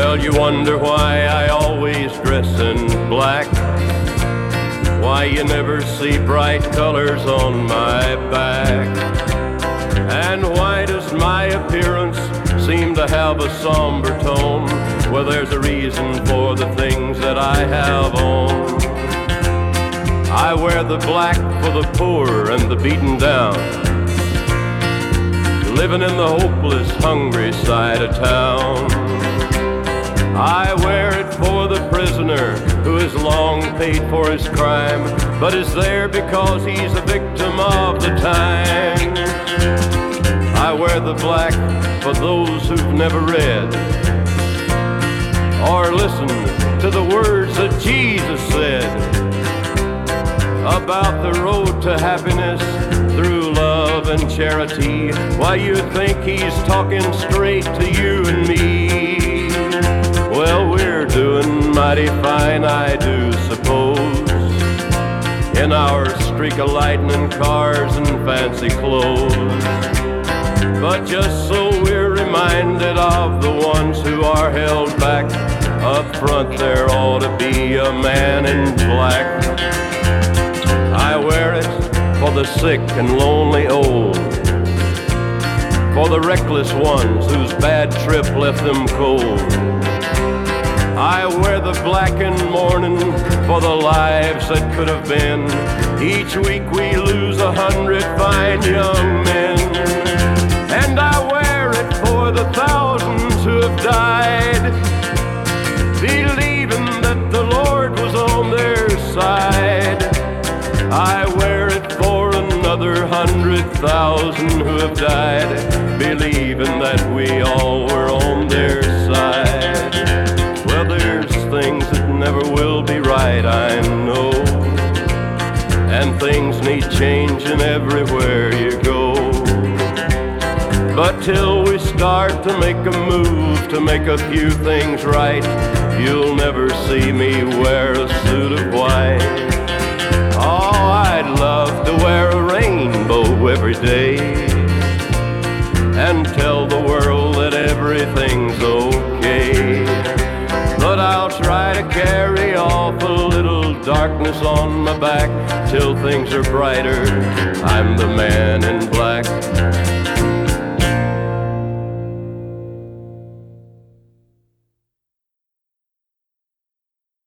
Well, you wonder why I always dress in black, why you never see bright colors on my back, and why does my appearance seem to have a somber tone? Well, there's a reason for the things that I have on. I wear the black for the poor and the beaten down, living in the hopeless, hungry side of town. I wear it for the prisoner who has long paid for his crime, but is there because he's a victim of the times. I wear the black for those who've never read or listened to the words that Jesus said about the road to happiness through love and charity. Why, you think he's talking straight to you and me? Well, we're doing mighty fine, I do suppose, in our streak of lightning cars and fancy clothes. But just so we're reminded of the ones who are held back, up front there ought to be a man in black. I wear it for the sick and lonely old, for the reckless ones whose bad trip left them cold. I wear the black in mourning for the lives that could have been. Each week we lose 100 fine young men. And I wear it for the thousands who have died, believing that the Lord was on their side. I wear it for another 100,000 who have died, believing that we all were on their side. Well, there's things that never will be right, I know, and things need changing everywhere you go. But till we start to make a move to make a few things right, you'll never see me wear a suit of white. Oh, I'd love to wear a rainbow every day and tell the world that everything's okay. But I'll try to carry off a little darkness on my back till things are brighter. I'm the man in black.